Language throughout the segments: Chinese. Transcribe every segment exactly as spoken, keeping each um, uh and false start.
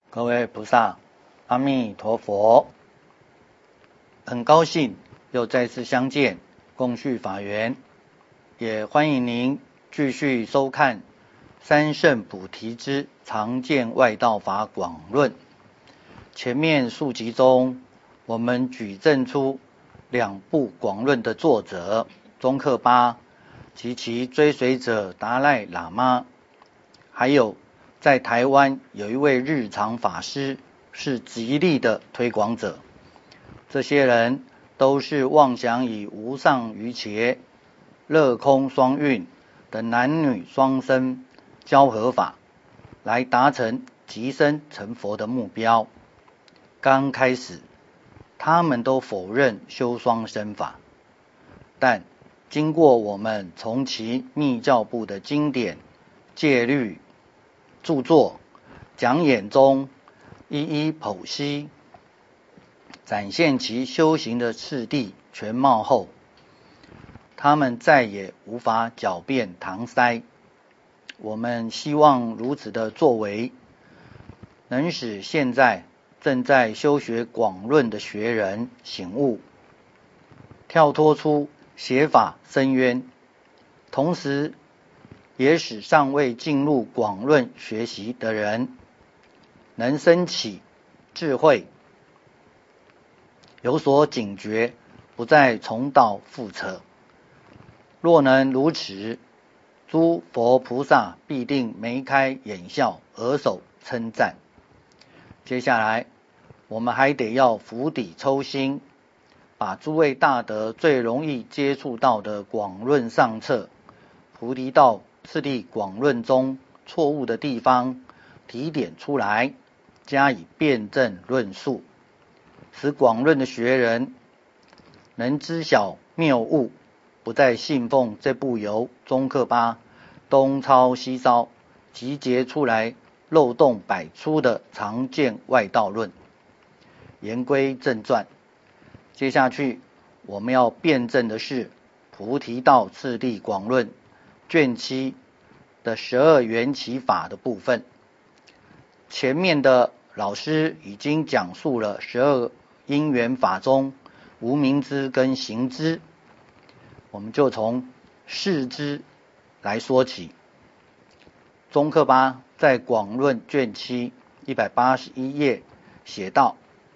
各位菩萨，阿弥陀佛！很高兴又再次相见，共叙法缘，也欢迎您继续收看《三圣菩提之常见外道法广论》。前面数集中，我们举证出两部广论的作者宗喀巴及其追随者达赖喇嘛，还有在台湾有一位日常法师是极力的推广者，这些人都是妄想以无上瑜伽、乐空双运的男女双生交合法来达成即生成佛的目标。刚开始他们都否认修双生法，但经过我们从其密教部的经典戒律著作讲演中一一剖析，展现其修行的次第全貌后，他们再也无法狡辩搪塞。我们希望如此的作为，能使现在正在修学广论的学人醒悟，跳脱出邪法深渊，同时也使尚未进入广论学习的人能升起智慧，有所警觉，不再重蹈覆辙。若能如此，诸佛菩萨必定眉开眼笑，额手称赞。接下来我们还得要釜底抽薪，把诸位大德最容易接触到的广论上册菩提道次第广论中错误的地方提点出来，加以辩证论述，使广论的学人能知晓谬误，不再信奉这部由宗喀巴东抄西抄集结出来漏洞百出的常见外道论。言归正传，接下去我们要辩证的是菩提道次第广论卷七的十二缘起法的部分。前面的老师已经讲述了十二因缘法中无明支跟行支，我们就从事支来说起。宗喀巴在广论卷七一百八十一页写道：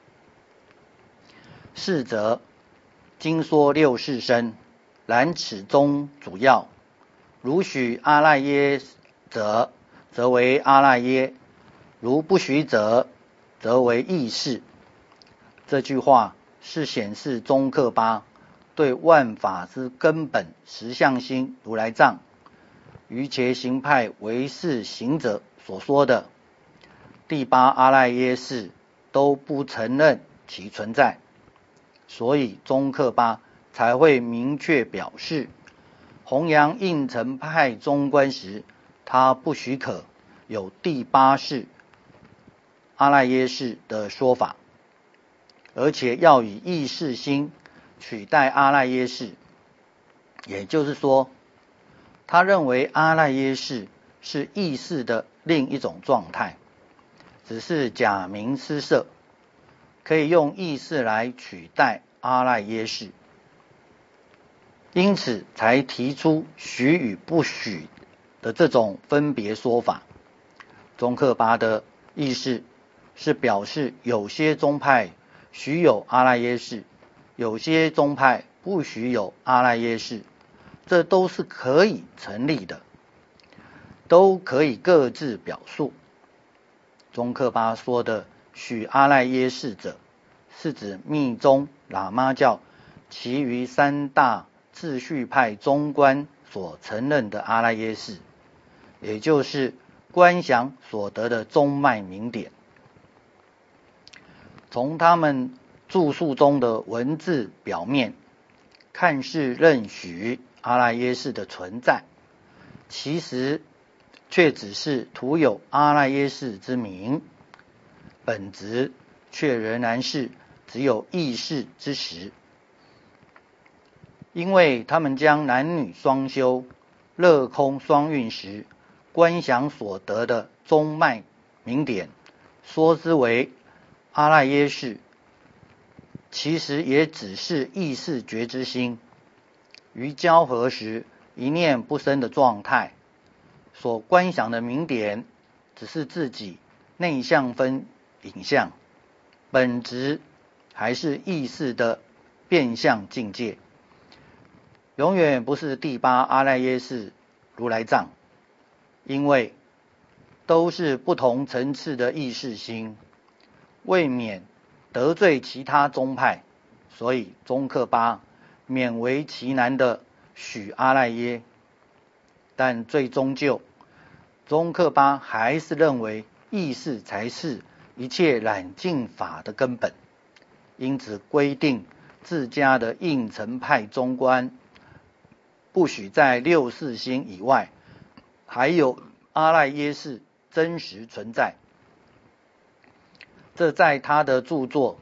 是则经说六世身，然此中主要，如许阿赖耶者，则为阿赖耶；如不许者，则为意识。这句话是显示宗喀巴对万法之根本实相心如来藏瑜伽行派唯识行者所说的第八阿赖耶识都不承认其存在，所以宗喀巴才会明确表示，弘扬应成派中观时，他不许可有第八识阿赖耶识的说法，而且要以意识心取代阿赖耶识。也就是说，他认为阿赖耶识是意识的另一种状态，只是假名施设，可以用意识来取代阿赖耶识，因此才提出许与不许的这种分别说法。宗喀巴的意思是表示有些宗派许有阿赖耶识，有些宗派不许有阿赖耶识，这都是可以成立的，都可以各自表述。宗喀巴说的许阿赖耶识者，是指密宗喇嘛教其余三大秩序派中观所承认的阿赖耶识，也就是观想所得的中脉明点。从他们著述中的文字表面，看似认许阿赖耶识的存在，其实却只是徒有阿赖耶识之名，本质却仍然是只有意识之实。因为他们将男女双修、乐空双运时观想所得的中脉明点说之为阿赖耶识，其实也只是意识觉知心于交合时一念不生的状态，所观想的明点只是自己内相分影像，本质还是意识的变相境界，永远不是第八阿赖耶识如来藏，因为都是不同层次的意识心，为免得罪其他宗派，所以宗喀巴勉为其难的许阿赖耶，但最终究宗喀巴还是认为意识才是一切染净法的根本，因此规定自家的应成派中观不许在六识心以外还有阿赖耶识真实存在。这在他的著作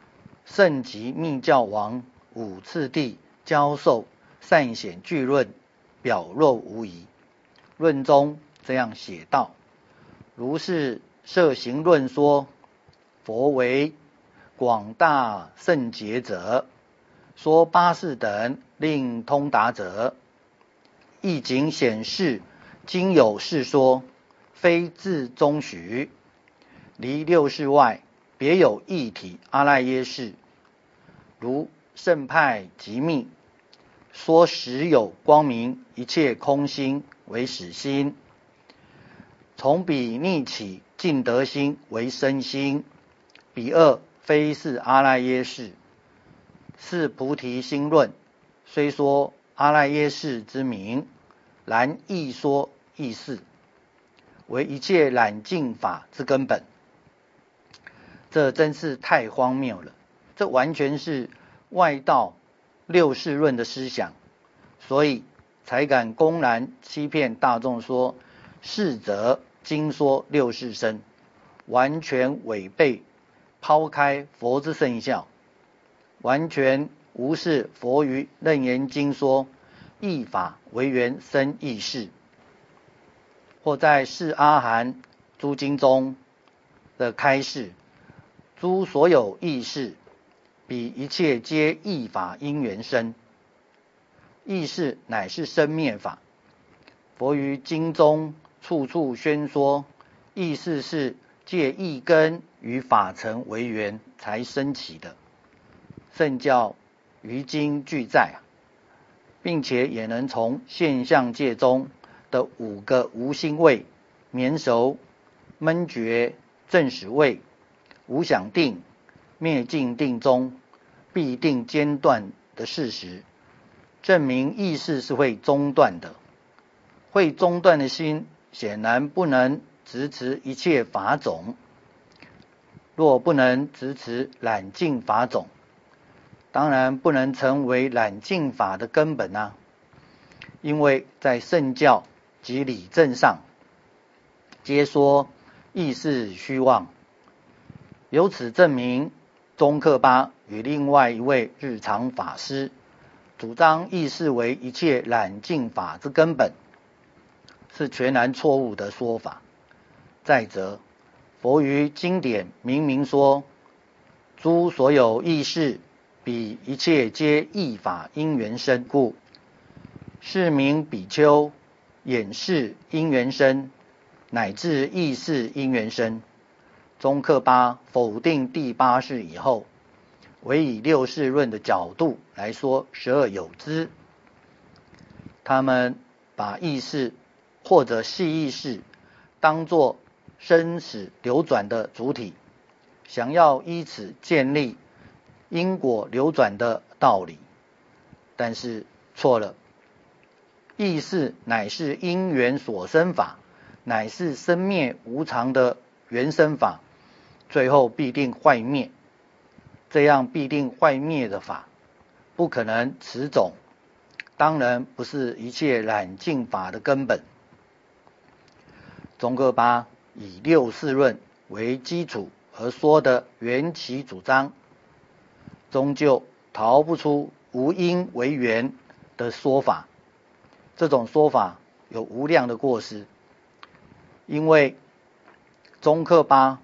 《圣极密教王五次第教授善显句论》表露无遗。论中这样写道：如是摄行论说，佛为广大圣解者，说八识等令通达者，亦仅显示今有世说，非自中许，离六识外别有一体阿赖耶识，如圣派极密说实有光明一切空心为始心，从彼逆起净德心为身心，彼二非是阿赖耶识，是菩提心论，虽说阿赖耶识之名，然亦说亦是为一切染净法之根本。这真是太荒谬了，这完全是外道六识论的思想，所以才敢公然欺骗大众说是则经说六识身，完全违背抛开佛之圣教，完全无视佛于楞严经说义法为缘生义事，或在释阿含诸经中的开示，诸所有义事彼一切皆义法因缘生，义事乃是生灭法。佛于经中处处宣说义事是借义根与法尘为缘才生起的，圣教于经俱在，并且也能从现象界中的五个无心位眠熟闷觉正始位无想定灭尽定中必定间断的事实，证明意识是会中断的。会中断的心显然不能执持一切法种，若不能执持染净法种，当然不能成为染净法的根本啊。因为在圣教及理证上皆说意识虚妄，由此证明宗喀巴与另外一位日常法师主张意识为一切染净法之根本，是全然错误的说法。再者，佛于经典明明说诸所有意识彼一切皆义法因缘生故，是名比丘眼识因缘生，乃至意识因缘生。宗喀巴否定第八识以后，唯以六识论的角度来说十二有支，他们把意识或者系意识当作生死流转的主体，想要依此建立因果流转的道理，但是错了。意识乃是因缘所生法，乃是生灭无常的原生法，最后必定坏灭。这样必定坏灭的法，不可能此种，当然不是一切染净法的根本。宗喀巴以六识论为基础而说的缘起主张，终究逃不出无因为缘的说法。这种说法有无量的过失，因为宗喀巴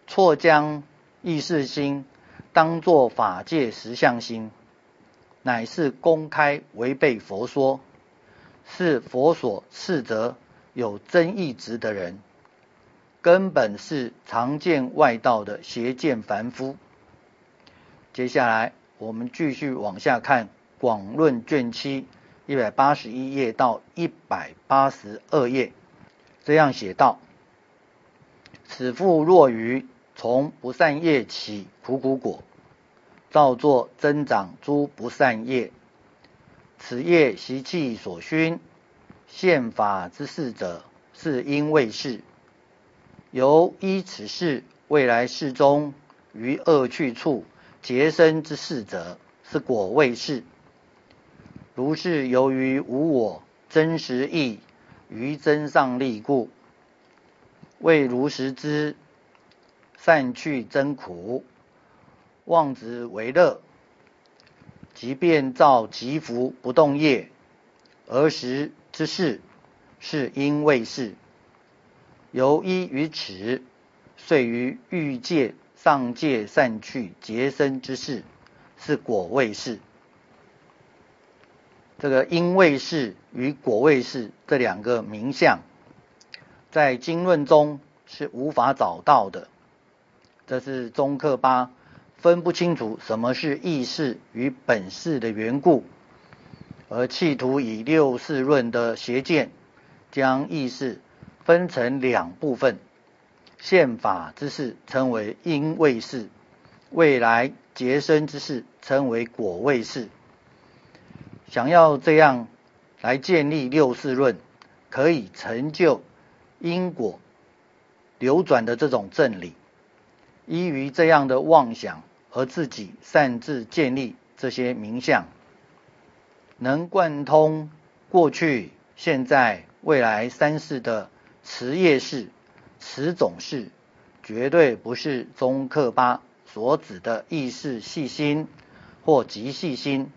错将意识心当作法界实相心，乃是公开违背佛说，是佛所斥责有真义执的人，根本是常见外道的邪见凡夫。接下来我们继续往下看广论卷七一百八十一页到一百八十二页，这样写道：此复若于从不善业起苦苦果，造作增长诸不善业，此业习气所熏，现法之事者，是因为是。由依此事未来世中于恶趣处结生之事者，是果位事。如是由于无我真实义于真上力故，为如实知善去真苦，妄执为乐，即便造极福不动业，而时之事，是因为是。由依于此，遂于欲界上界善趣结生之事，是果位事。这个因为是与果位是这两个名相，在经论中是无法找到的。这是宗喀巴分不清楚什么是意识与本识的缘故，而企图以六事论的邪见，将意识分成两部分，现法之事称为因位事，未来结生之事称为果位事。想要这样来建立六事论，可以成就因果流转的这种正理，依于这样的妄想而自己擅自建立这些名相，能贯通过去、现在、未来三世的持业事、持种事，绝对不是宗喀巴所指的意识细心或极细心。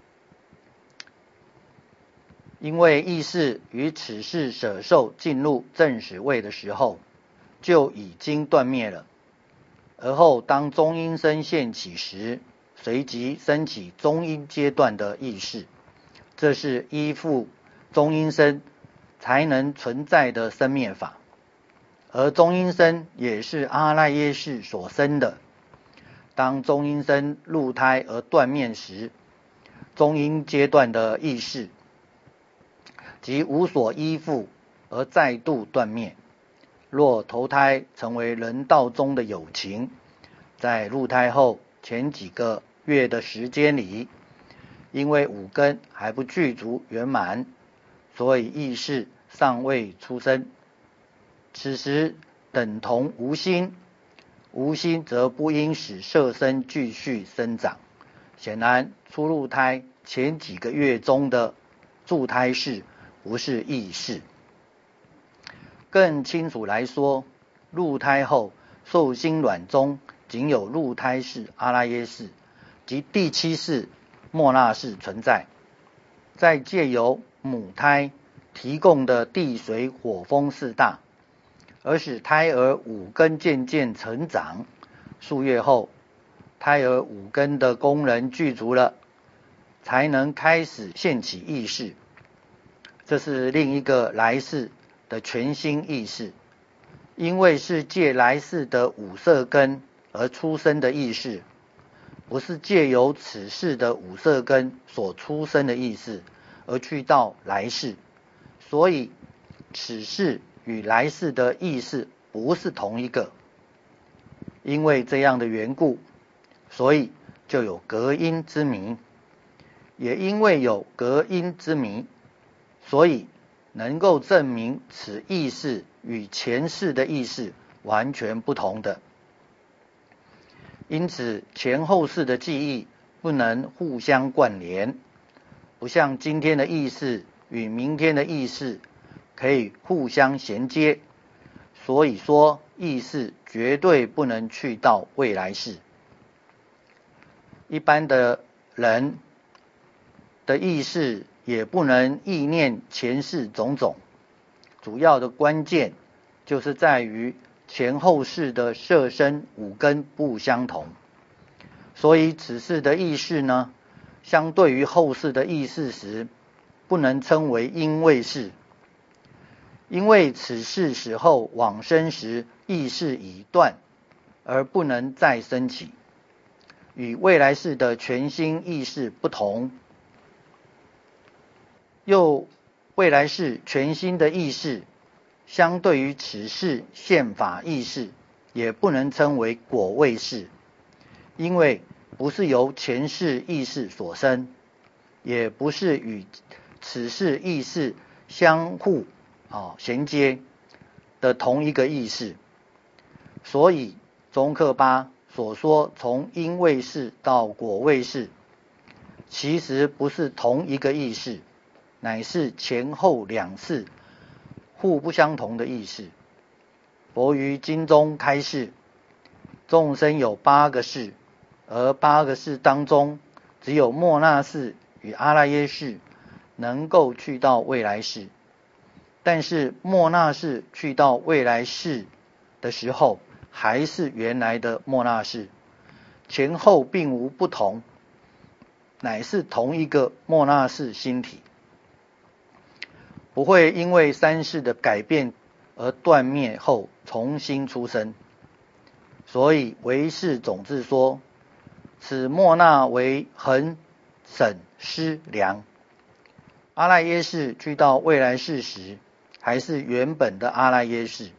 因为意识与此世舍受进入正始位的时候，就已经断灭了。而后当中阴身现起时，随即升起中阴阶段的意识，这是依附中阴身才能存在的生灭法。而中阴身也是阿赖耶识所生的。当中阴身入胎而断灭时，中阴阶段的意识即无所依附而再度断灭。若投胎成为人道中的有情，在入胎后前几个月的时间里，因为五根还不具足圆满，所以意识尚未出生。此时等同无心，无心则不应使色身继续生长。显然初入胎前几个月中的住胎识不是意识。更清楚来说，入胎后受精卵中仅有入胎识阿赖耶识及第七识末那识存在，再借由母胎提供的地水火风四大，而使胎儿五根渐渐成长。数月后，胎儿五根的功能具足了，才能开始现起意识。这是另一个来世的全新意识，因为是借来世的五色根而出生的意识，不是借由此世的五色根所出生的意识而去到来世，所以此世与来世的意识不是同一个。因为这样的缘故，所以就有隔因之谜。也因为有隔因之谜，所以能够证明此意识与前世的意识完全不同的。因此前后世的记忆不能互相关联，不像今天的意识与明天的意识可以互相衔接。所以说意识绝对不能去到未来世。一般的人的意识也不能意念前世种种，主要的关键就是在于前后世的色身五根不相同，所以此世的意识呢，相对于后世的意识时，不能称为因位世，因为此世死后往生时意识已断，而不能再生起，与未来世的全新意识不同。又未来世全新的意识，相对于此世现法意识，也不能称为果位世，因为不是由前世意识所生，也不是与此世意识相互、哦、衔接的同一个意识。所以宗喀巴所说从因位世到果位世，其实不是同一个意识，乃是前后两世互不相同的意识。佛于经中开示，众生有八个世，而八个世当中，只有末那世与阿赖耶识能够去到未来世。但是末那世去到未来世的时候，还是原来的末那世，前后并无不同，乃是同一个末那世心体，不会因为三世的改变而断灭后重新出生。所以唯识总智说，此末那为恒审思量。阿赖耶识去到未来世时，还是原本的阿赖耶识，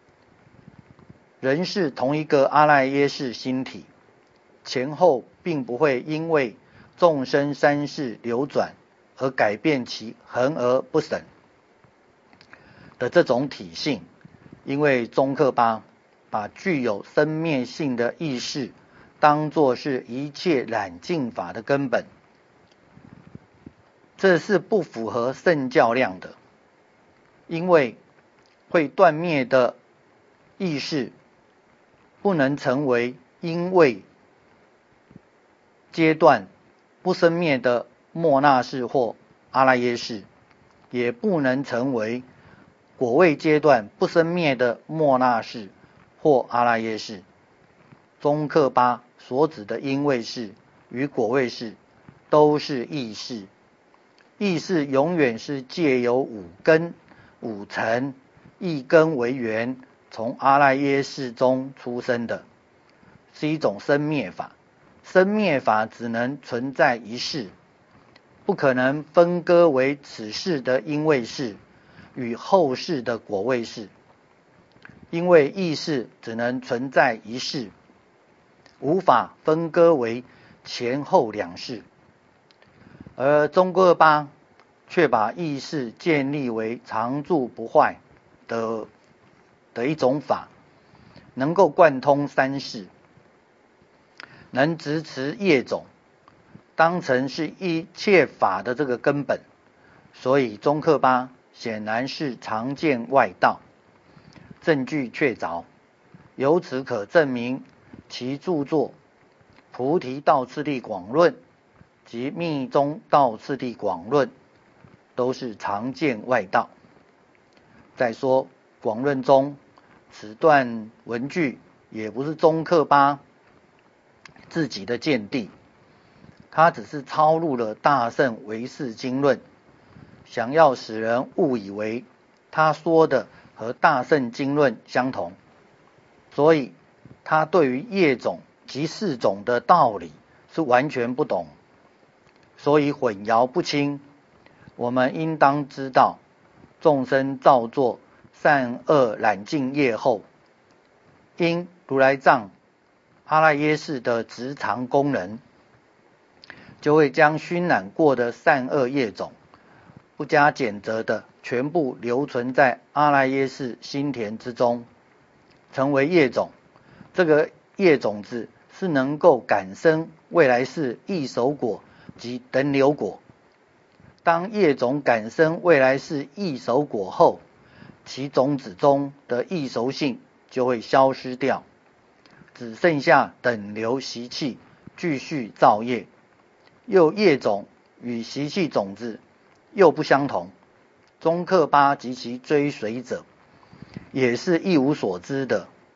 仍是同一个阿赖耶识心体，前后并不会因为众生三世流转而改变其恒而不审的这种体性。因为宗喀巴把具有生灭性的意识当作是一切染净法的根本，这是不符合圣教量的。因为会断灭的意识不能成为因为阶段不生灭的末那识或阿赖耶识，也不能成为果位阶段不生灭的末那识或阿赖耶识。宗喀巴所指的因位识与果位识都是意识，意识永远是借由五根五尘一根为缘，从阿赖耶识中出生的，是一种生灭法。生灭法只能存在一世，不可能分割为此世的因位识与后世的果位识，因为意识只能存在一世，无法分割为前后两世。而宗喀巴却把意识建立为常住不坏的的一种法，能够贯通三世，能直持业种，当成是一切法的这个根本。所以宗喀巴显然是常见外道，证据确凿，由此可证明其著作《菩提道次第广论》及《密宗道次第广论》都是常见外道。再说广论中此段文句也不是宗喀巴自己的见地，他只是抄录了大乘唯识经论，想要使人误以为他说的和大乘经论相同，所以他对于业种及事种的道理是完全不懂，所以混淆不清。我们应当知道，众生造作善恶染净业后，因如来藏阿赖耶识的直常功能，就会将熏染过的善恶业种不加减责的全部留存在阿赖耶识心田之中，成为业种。这个业种子是能够感生未来世异熟果及等流果。当业种感生未来世异熟果后，其种子中的异熟性就会消失掉，只剩下等流习气继续造业。又业种与习气种子又不相同，宗喀巴及其追随者也是一无所知的，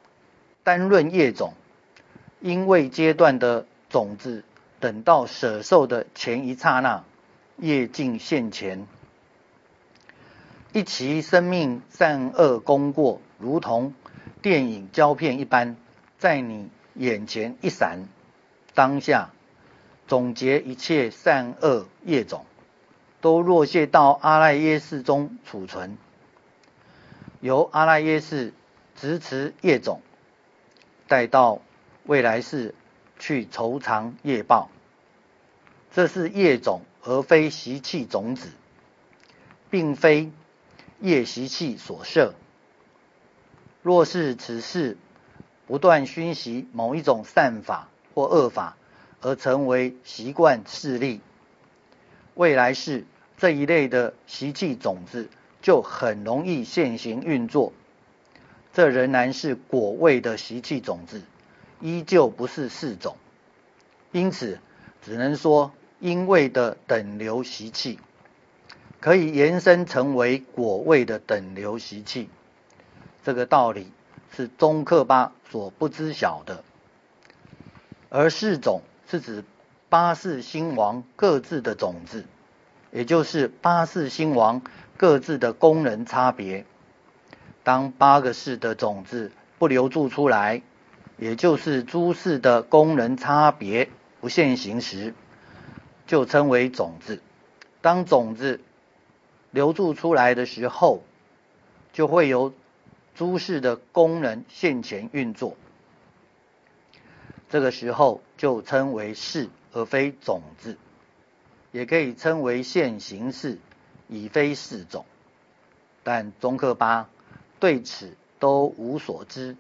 单论业种，因为阶段的种子，等到舍受的前一刹那，业尽现前，一期生命善恶功过，如同电影胶片一般，在你眼前一闪，当下总结一切善恶业种，都落谢到阿赖耶识中储存，由阿赖耶识执持业种，带到未来世去酬偿业报。这是业种，而非习气种子，并非业习气所摄。若是此事不断熏习某一种善法或恶法，而成为习惯势力，未来世这一类的习气种子就很容易现行运作。这仍然是果位的习气种子，依旧不是四种，因此只能说因位的等流习气，可以延伸成为果位的等流习气。这个道理是宗喀巴所不知晓的。而四种是指八世兴王各自的种子，也就是八世兴王各自的功能差别。当八个世的种子不流注出来，也就是诸世的功能差别不现行时，就称为种子。当种子流注出来的时候，就会由诸世的功能现前运作，这个时候就称为世，而非种子，也可以称为现行世，已非世种。但宗喀巴对此都无所知，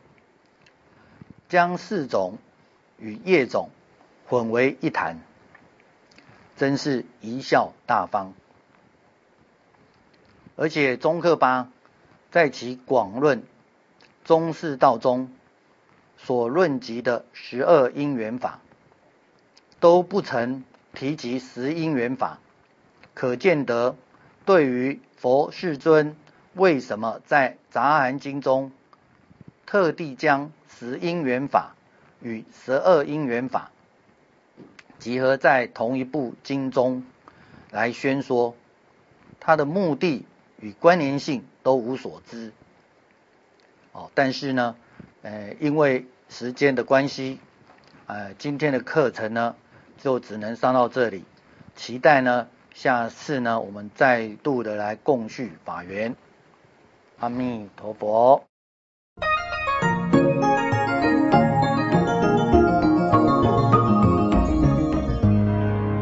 将四种与业种混为一谈，真是贻笑大方。而且宗喀巴在其广论中士道中所论及的十二因缘法，都不曾提及十因缘法，可见得对于佛世尊为什么在杂含经中特地将十因缘法与十二因缘法集合在同一部经中来宣说，他的目的与关联性都无所知。哦，但是呢，呃，因为时间的关系，呃，今天的课程呢就只能上到这里。期待呢，下次呢我们再度的来共叙法缘。阿弥陀佛。